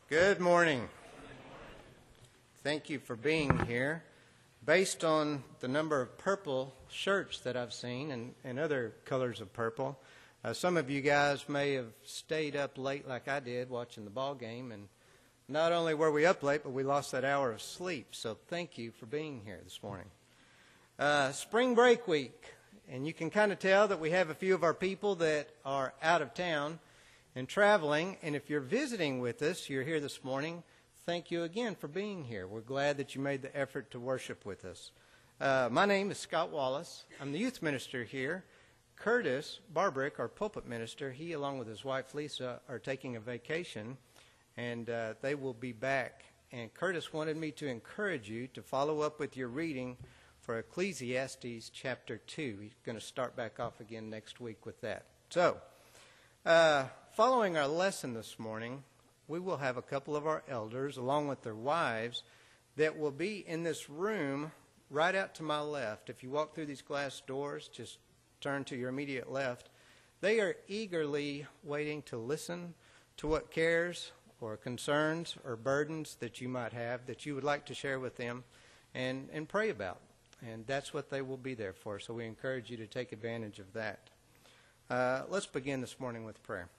Good morning. Thank you for being here. Based on the number of purple shirts that I've seen and other colors of purple, some of you guys may have stayed up late like I did watching the ball game. And not only were we up late, but we lost that hour of sleep. So thank you for being here this morning. Spring break week. And you can kind of tell that we have a few of our people that are out of town and traveling. And if you're visiting with us, you're here this morning, thank you again for being here. We're glad that you made the effort to worship with us. My name is Scott Wallace. I'm the youth minister here. Curtis Barbrick, our pulpit minister, he along with his wife Lisa are taking a vacation, and they will be back. And Curtis wanted me to encourage you to follow up with your reading for Ecclesiastes chapter 2. He's going to start back off again next week with that. So, following our lesson this morning, we will have a couple of our elders, along with their wives, that will be in this room right out to my left. If you walk through these glass doors, just turn to your immediate left. They are eagerly waiting to listen to what cares or concerns or burdens that you might have that you would like to share with them and pray about. And that's what they will be there for. So we encourage you to take advantage of that. Let's begin this morning with prayer.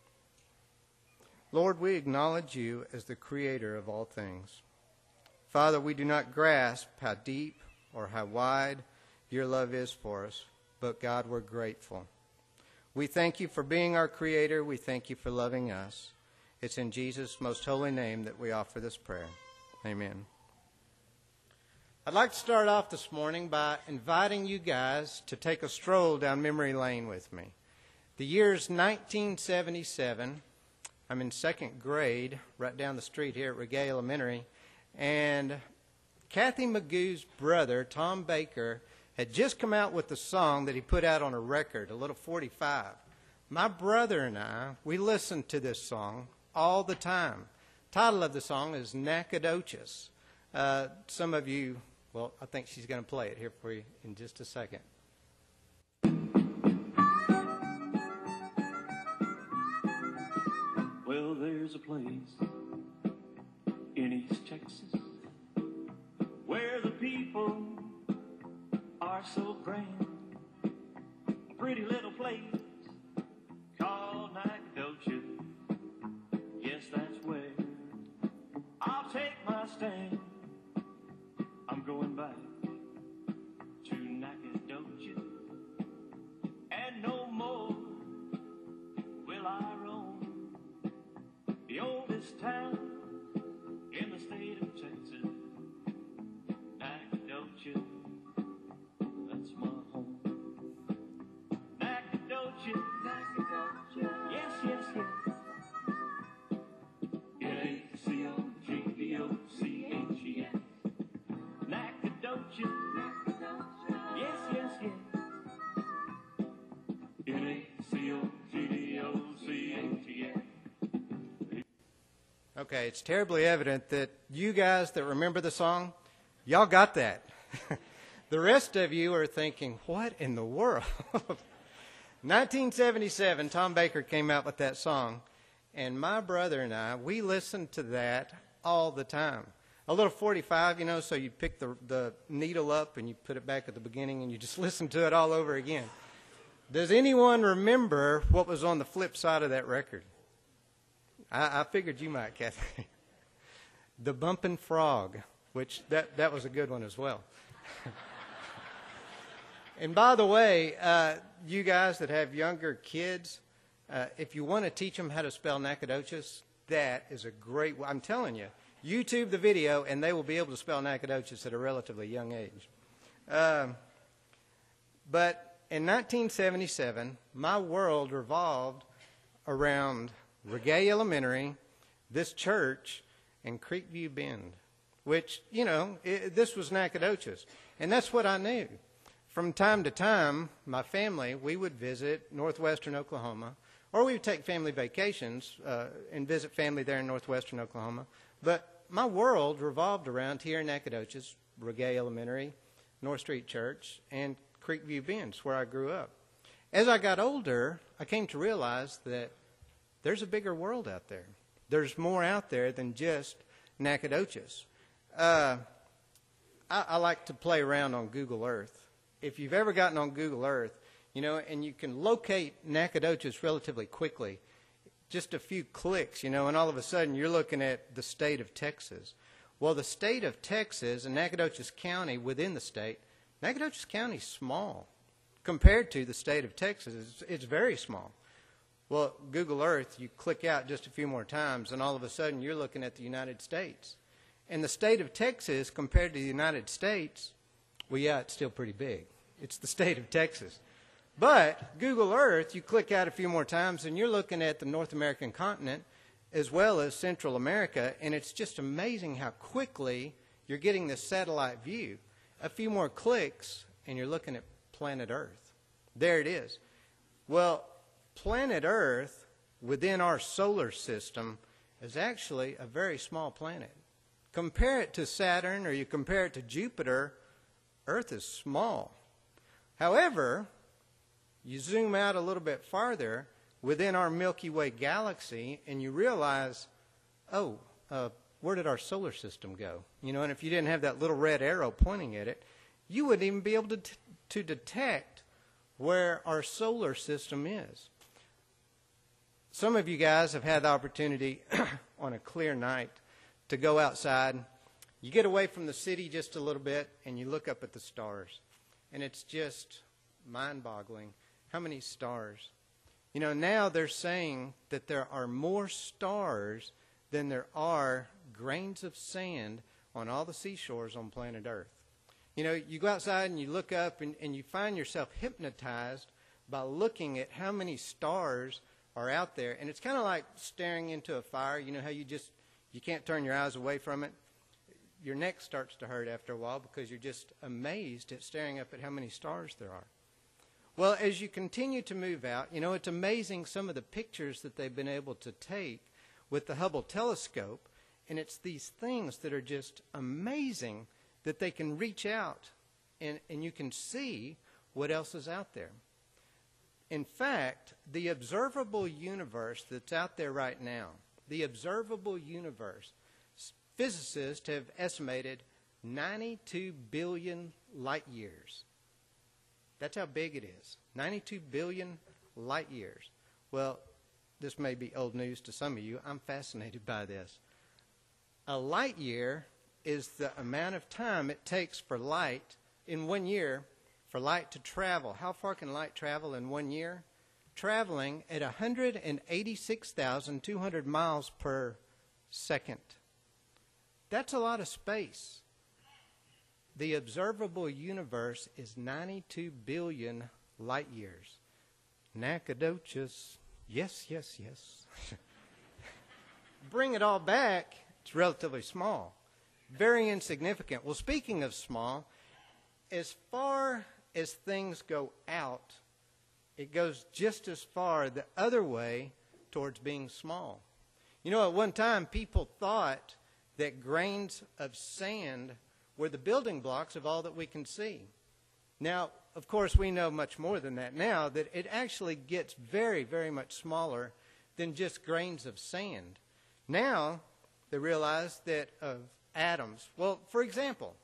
Lord, we acknowledge you as the creator of all things. Father, we do not grasp how deep or how wide your love is for us, but God, we're grateful. We thank you for being our creator. We thank you for loving us. It's in Jesus' most holy name that we offer this prayer. Amen. I'd like to start off this morning by inviting you guys to take a stroll down memory lane with me. The year's 1977. I'm in second grade, right down the street here at Regay Elementary, and Kathy Magoo's brother, Tom Baker, had just come out with a song that he put out on a record, a little 45. My brother and I, we listened to this song all the time. The title of the song is Nacogdoches. Some of you, well, I think she's going to play it here for you in just a second. Well, there's a place in East Texas where the people are so grand. A pretty little place called Nacogdoches. Yes, that's where I'll take my stand. I'm going back to Nacogdoches, and no more will I roam the oldest town in the state of Texas. Nacogdoches, that's my home. Nacogdoches, Nacogdoches, yes, yes, yes. Nacogdoches, Nacogdoches, yes, yes, yes. Nacogdoches. Okay, it's terribly evident that you guys that remember the song, y'all got that. The rest of you are thinking, what in the world? 1977, Tom Baker came out with that song, and my brother and I, we listened to that all the time. A little 45, you know, so you pick the needle up and you put it back at the beginning and you just listen to it all over again. Does anyone remember what was on the flip side of that record? I figured you might, Kathy. The Bumpin' Frog, which that was a good one as well. And by the way, you guys that have younger kids, if you want to teach them how to spell Nacogdoches, that is a great way. I'm telling you, YouTube the video and they will be able to spell Nacogdoches at a relatively young age. But in 1977, my world revolved around Regay Elementary, this church, and Creekview Bend, which, you know, this was Nacogdoches. And that's what I knew. From time to time, my family, we would visit northwestern Oklahoma, or we would take family vacations and visit family there in northwestern Oklahoma. But my world revolved around here in Nacogdoches, Regay Elementary, North Street Church, and Creekview Bend, where I grew up. As I got older, I came to realize that there's a bigger world out there. There's more out there than just Nacogdoches. I like to play around on Google Earth. If you've ever gotten on Google Earth, you know, and you can locate Nacogdoches relatively quickly, just a few clicks, you know, and all of a sudden you're looking at the state of Texas. Well, the state of Texas and Nacogdoches County within the state, Nacogdoches County is small compared to the state of Texas. It's very small. Well, Google Earth, you click out just a few more times, and all of a sudden you're looking at the United States. And the state of Texas compared to the United States, well, yeah, it's still pretty big. It's the state of Texas. But Google Earth, you click out a few more times, and you're looking at the North American continent as well as Central America, and it's just amazing how quickly you're getting this satellite view. A few more clicks, and you're looking at planet Earth. There it is. Well, planet Earth within our solar system is actually a very small planet. Compare it to Saturn or you compare it to Jupiter, Earth is small. However, you zoom out a little bit farther within our Milky Way galaxy and you realize, oh, where did our solar system go? You know, and if you didn't have that little red arrow pointing at it, you wouldn't even be able to detect where our solar system is. Some of you guys have had the opportunity on a clear night to go outside. You get away from the city just a little bit and you look up at the stars. And it's just mind-boggling how many stars. You know, now they're saying that there are more stars than there are grains of sand on all the seashores on planet Earth. You know, you go outside and you look up and you find yourself hypnotized by looking at how many stars are out there. And it's kind of like staring into a fire. You know how you can't turn your eyes away from it? Your neck starts to hurt after a while because you're just amazed at staring up at how many stars there are. Well, as you continue to move out, you know, it's amazing some of the pictures that they've been able to take with the Hubble telescope. And it's these things that are just amazing that they can reach out and you can see what else is out there. In fact, the observable universe that's out there right now, the observable universe, physicists have estimated 92 billion light years. That's how big it is, 92 billion light years. Well, this may be old news to some of you. I'm fascinated by this. A light year is the amount of time it takes for light in 1 year for light to travel. How far can light travel in 1 year? Traveling at 186,200 miles per second. That's a lot of space. The observable universe is 92 billion light years. Nacogdoches, yes, yes, yes. Bring it all back, it's relatively small. Very insignificant. Well, speaking of small, as far as things go out, it goes just as far the other way towards being small. You know, at one time, people thought that grains of sand were the building blocks of all that we can see. Now, of course, we know much more than that now, that it actually gets very, very much smaller than just grains of sand. Now, they realize that of atoms. Well, for example,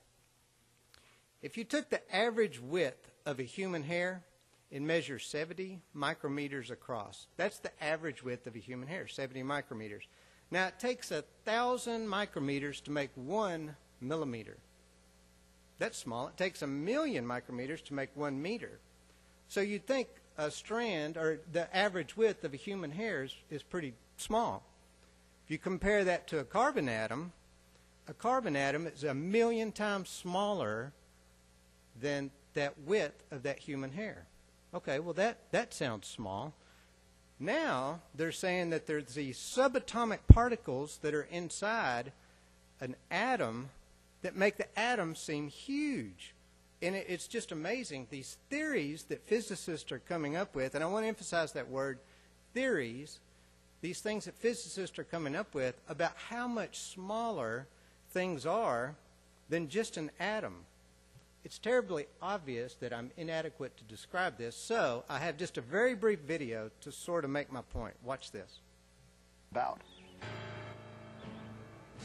if you took the average width of a human hair and measured 70 micrometers across, that's the average width of a human hair, 70 micrometers. Now, it takes 1,000 micrometers to make 1 millimeter. That's small. It takes 1,000,000 micrometers to make 1 meter. So you'd think a strand, or the average width of a human hair is pretty small. If you compare that to a carbon atom is 1,000,000 times smaller than that width of that human hair. Okay, well, that sounds small. Now, they're saying that there's these subatomic particles that are inside an atom that make the atom seem huge. And it's just amazing, these theories that physicists are coming up with, and I want to emphasize that word, theories, these things that physicists are coming up with about how much smaller things are than just an atom. It's terribly obvious that I'm inadequate to describe this, so I have just a very brief video to sort of make my point. Watch this. About.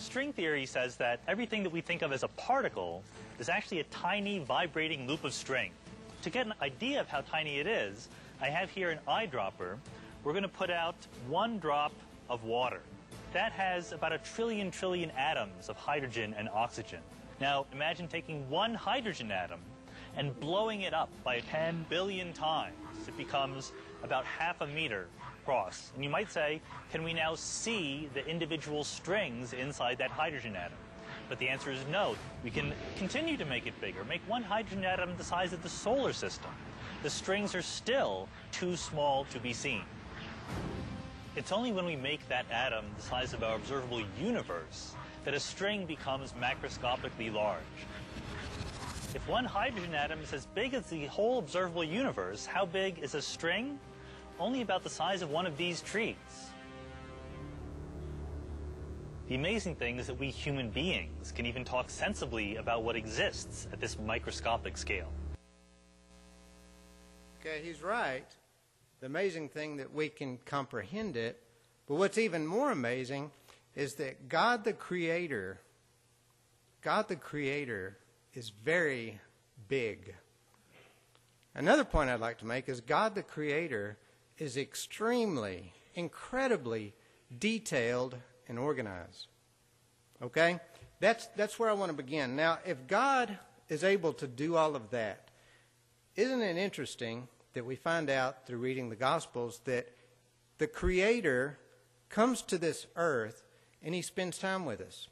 String theory says that everything that we think of as a particle is actually a tiny vibrating loop of string. To get an idea of how tiny it is, I have here an eyedropper. We're going to put out 1 drop of water. That has about a trillion atoms of hydrogen and oxygen. Now, imagine taking 1 hydrogen atom and blowing it up by 10 billion times. It becomes about half a meter across. And you might say, can we now see the individual strings inside that hydrogen atom? But the answer is no. We can continue to make it bigger, make 1 hydrogen atom the size of the solar system. The strings are still too small to be seen. It's only when we make that atom the size of our observable universe that a string becomes macroscopically large. If 1 hydrogen atom is as big as the whole observable universe, how big is a string? Only about the size of one of these trees. The amazing thing is that we human beings can even talk sensibly about what exists at this microscopic scale. Okay, he's right. The amazing thing that we can comprehend it, but what's even more amazing is that God the Creator is very big. Another point I'd like to make is God the Creator is extremely, incredibly detailed and organized. Okay? That's where I want to begin. Now, if God is able to do all of that, isn't it interesting that we find out through reading the Gospels that the Creator comes to this earth and He spends time with us.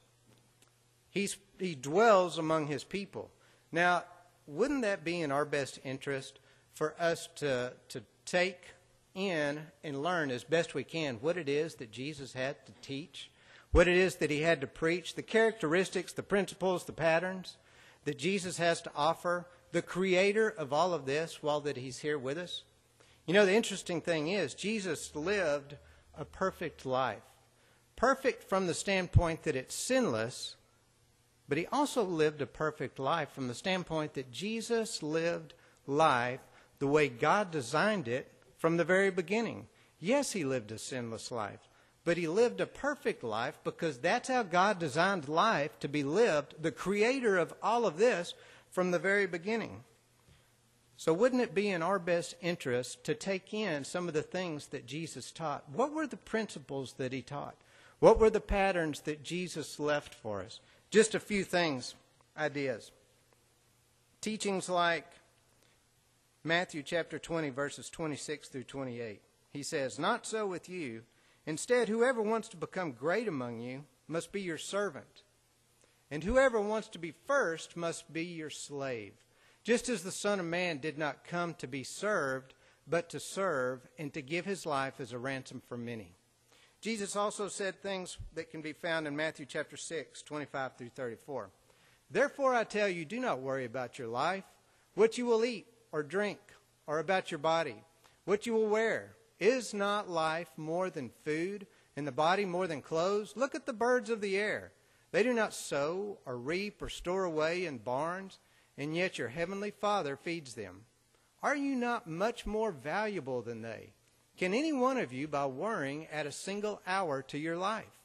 He dwells among His people. Now, wouldn't that be in our best interest for us to take in and learn as best we can what it is that Jesus had to teach, what it is that He had to preach, the characteristics, the principles, the patterns that Jesus has to offer, the Creator of all of this while that He's here with us? You know, the interesting thing is Jesus lived a perfect life. Perfect from the standpoint that it's sinless, but He also lived a perfect life from the standpoint that Jesus lived life the way God designed it from the very beginning. Yes, He lived a sinless life, but He lived a perfect life because that's how God designed life to be lived, the Creator of all of this, from the very beginning. So wouldn't it be in our best interest to take in some of the things that Jesus taught? What were the principles that He taught? What were the patterns that Jesus left for us? Just a few things, ideas. Teachings like Matthew chapter 20, verses 26 through 28. He says, "Not so with you. Instead, whoever wants to become great among you must be your servant. And whoever wants to be first must be your slave. Just as the Son of Man did not come to be served, but to serve and to give His life as a ransom for many." Jesus also said things that can be found in Matthew chapter 6, 25 through 34. "Therefore I tell you, do not worry about your life, what you will eat or drink, or about your body, what you will wear. Is not life more than food, and the body more than clothes? Look at the birds of the air. They do not sow or reap or store away in barns, and yet your heavenly Father feeds them. Are you not much more valuable than they? Can any one of you, by worrying, add a single hour to your life?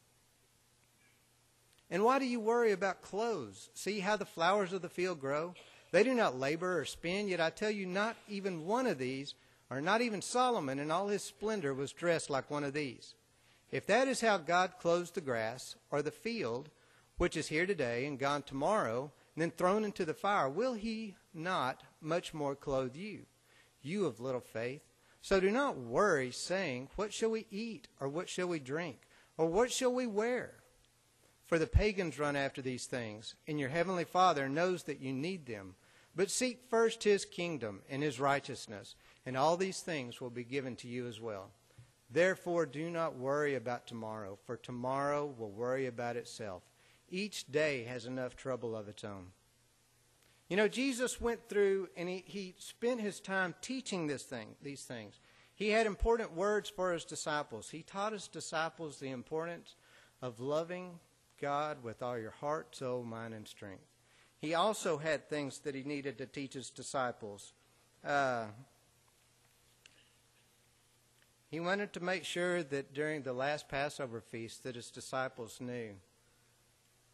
And why do you worry about clothes? See how the flowers of the field grow? They do not labor or spin, yet I tell you, not even one of these, or not even Solomon in all his splendor, was dressed like one of these. If that is how God clothes the grass or the field, which is here today and gone tomorrow, and then thrown into the fire, will He not much more clothe you, you of little faith? So do not worry, saying, what shall we eat, or what shall we drink, or what shall we wear? For the pagans run after these things, and your heavenly Father knows that you need them. But seek first His kingdom and His righteousness, and all these things will be given to you as well. Therefore do not worry about tomorrow, for tomorrow will worry about itself. Each day has enough trouble of its own." You know, Jesus went through and he spent His time teaching these things. He had important words for His disciples. He taught His disciples the importance of loving God with all your heart, soul, mind, and strength. He also had things that He needed to teach His disciples. He wanted to make sure that during the last Passover feast that His disciples knew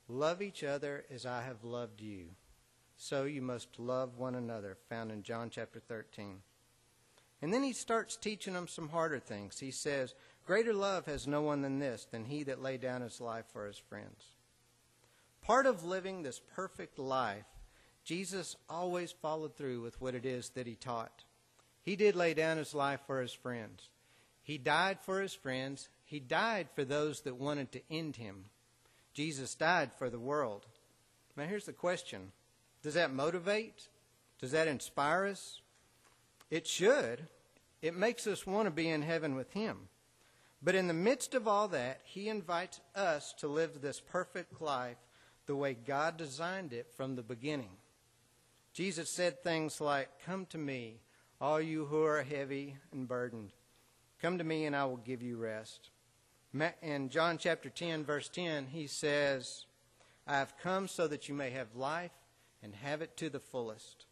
Love each other as I have loved you. So you must love one another, found in John chapter 13. And then he starts teaching them some harder things. He says, greater love has no one than this, than he that laid down his life for his friends. Part of living this perfect life, Jesus always followed through with what it is that he taught. He did lay down his life for his friends. He died for his friends. He died for those that wanted to end him. Jesus died for the world. Now here's the question. Does that motivate? Does that inspire us? It should. It makes us want to be in heaven with him. But in the midst of all that, he invites us to live this perfect life the way God designed it from the beginning. Jesus said things like, come to me, all you who are heavy and burdened. Come to me and I will give you rest. In John chapter 10, verse 10, he says, I have come so that you may have life and have it to the fullest.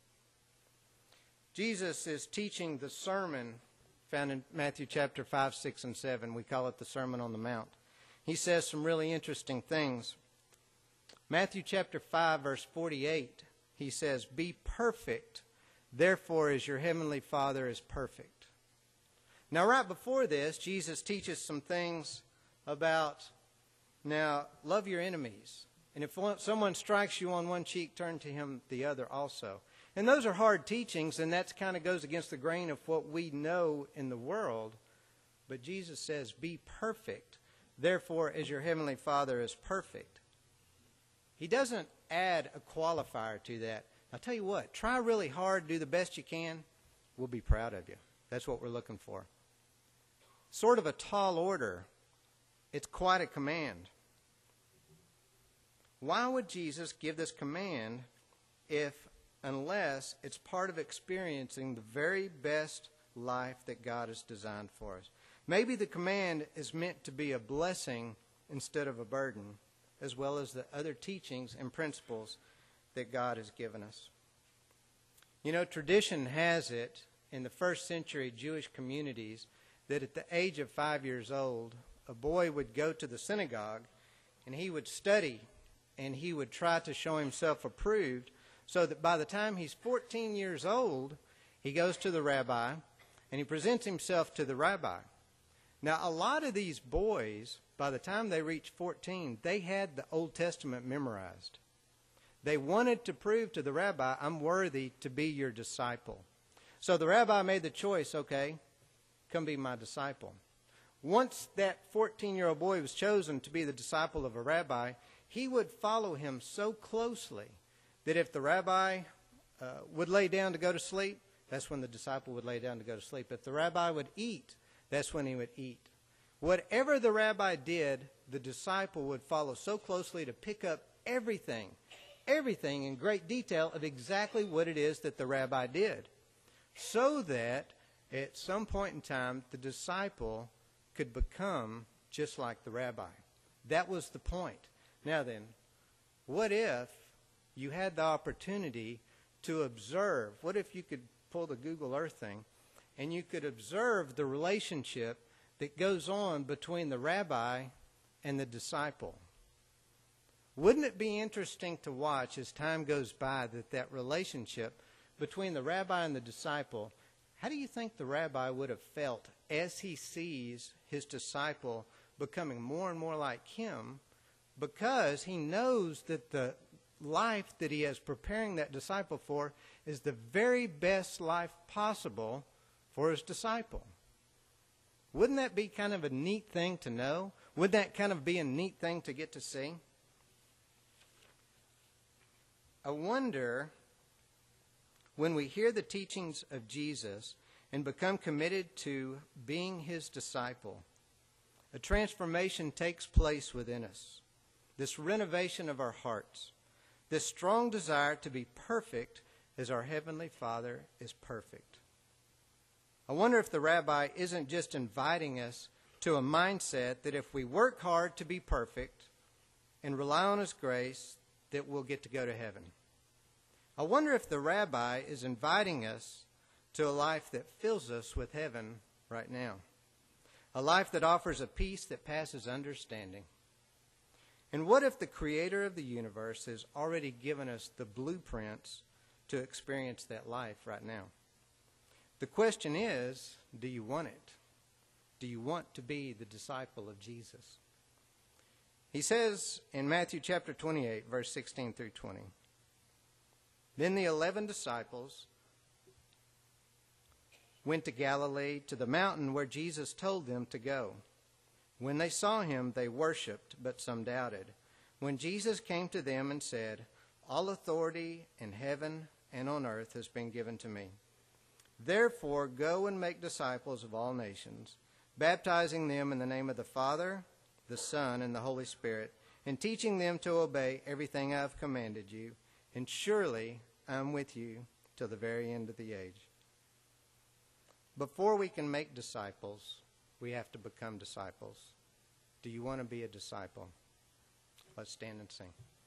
Jesus is teaching the sermon found in Matthew chapter 5, 6, and 7. We call it the Sermon on the Mount. He says some really interesting things. Matthew chapter 5, verse 48, he says, be perfect, therefore as your heavenly Father is perfect. Now right before this, Jesus teaches some things about, now, love your enemies. And if someone strikes you on one cheek, turn to him the other also. And those are hard teachings, and that kind of goes against the grain of what we know in the world. But Jesus says, be perfect, therefore as your heavenly Father is perfect. He doesn't add a qualifier to that. I'll tell you what, try really hard, do the best you can. We'll be proud of you. That's what we're looking for. Sort of a tall order. It's quite a command. Why would Jesus give this command unless it's part of experiencing the very best life that God has designed for us? Maybe the command is meant to be a blessing instead of a burden, as well as the other teachings and principles that God has given us. You know, tradition has it in the first century Jewish communities that at the age of 5 years old, a boy would go to the synagogue and he would study and he would try to show himself approved so that by the time he's 14 years old, he goes to the rabbi and he presents himself to the rabbi. Now, a lot of these boys, by the time they reached 14, they had the Old Testament memorized. They wanted to prove to the rabbi, I'm worthy to be your disciple. So the rabbi made the choice, okay, come be my disciple. Once that 14-year-old boy was chosen to be the disciple of a rabbi, he would follow him so closely that if the rabbi would lay down to go to sleep, that's when the disciple would lay down to go to sleep. If the rabbi would eat, that's when he would eat. Whatever the rabbi did, the disciple would follow so closely to pick up everything in great detail of exactly what it is that the rabbi did, so that at some point in time, the disciple could become just like the rabbi. That was the point. Now then, what if you had the opportunity to observe? What if you could pull the Google Earth thing and you could observe the relationship that goes on between the rabbi and the disciple? Wouldn't it be interesting to watch as time goes by that relationship between the rabbi and the disciple, how do you think the rabbi would have felt as he sees his disciple becoming more and more like him, because he knows that the life that he is preparing that disciple for is the very best life possible for his disciple? Wouldn't that be kind of a neat thing to know? Wouldn't that kind of be a neat thing to get to see? I wonder, when we hear the teachings of Jesus and become committed to being his disciple, a transformation takes place within us. This renovation of our hearts, this strong desire to be perfect as our Heavenly Father is perfect. I wonder if the rabbi isn't just inviting us to a mindset that if we work hard to be perfect and rely on his grace, that we'll get to go to heaven. I wonder if the rabbi is inviting us to a life that fills us with heaven right now. A life that offers a peace that passes understanding. And what if the creator of the universe has already given us the blueprints to experience that life right now? The question is, do you want it? Do you want to be the disciple of Jesus? He says in Matthew chapter 28, verse 16 through 20, "Then the 11 disciples went to Galilee, to the mountain where Jesus told them to go. When they saw him, they worshipped, but some doubted. When Jesus came to them and said, 'All authority in heaven and on earth has been given to me. Therefore, go and make disciples of all nations, baptizing them in the name of the Father, the Son, and the Holy Spirit, and teaching them to obey everything I have commanded you. And surely I am with you till the very end of the age.'" Before we can make disciples, we have to become disciples. Do you want to be a disciple? Let's stand and sing.